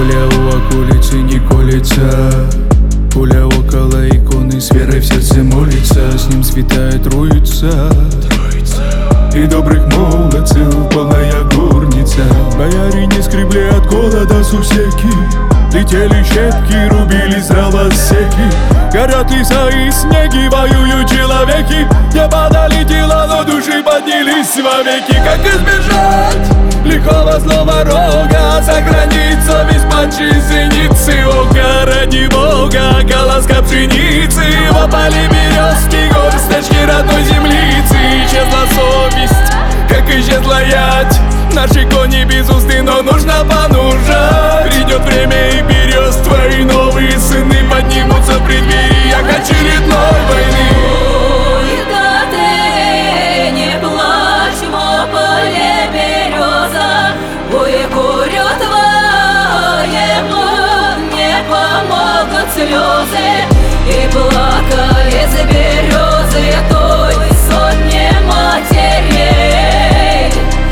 Пуля у околицы не колется, пуля около иконы, с верой в сердце молится. С ним святая Троица, и добрых молодцев полная горница. Боярине скребли от голода сусеки, летели щепки, рубились дровосеки. Горят леса и снеги, воюют человеки. Небо долетело, но души поднялись вовеки. Как избежать лихого злого рога, сохранить совесть падшей зеницы ока? Ради Бога, колоска пшеницы, в опале березки, горсточки родной землицы. Исчезла совесть, как исчезла ядь. Наши кони без узды, но нужно понужать. Придет время, и берез твои новые сыны поднимутся в преддвериях очередной войны. Ой, да ты не плачь, мо поле береза, ой, горю твоему не помогут слезы. И плакали за березы той сотни матерей,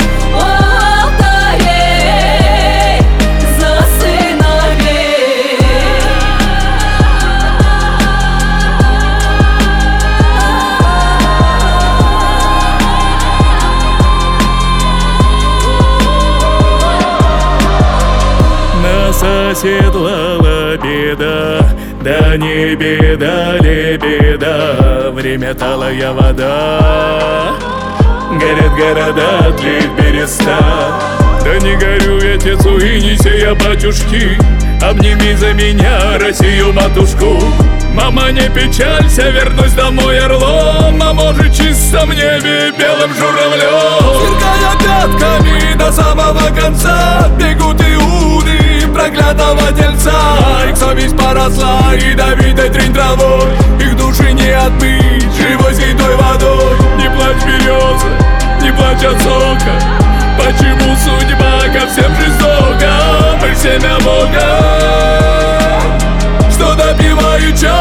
алтарей за сыновей. Нас оседлала беда, да не беда ли беда. Время талая вода, горят города, тлеет береста. Да не горю я, отецу, и не сея, батюшки. Обними за меня Россию, матушку. Мама, не печалься, вернусь домой орлом, а может чисто в небе белым журавлем. Сверкая пятками до самого конца, бегут иуды проклятого тельца. Их совесть поросла ядовитой трень травой, их души не отмыть живой святой водой. Не плачь, береза, не плачь от сока, почему судьба ко всем жестока? Мы семя Бога, что допивают чай.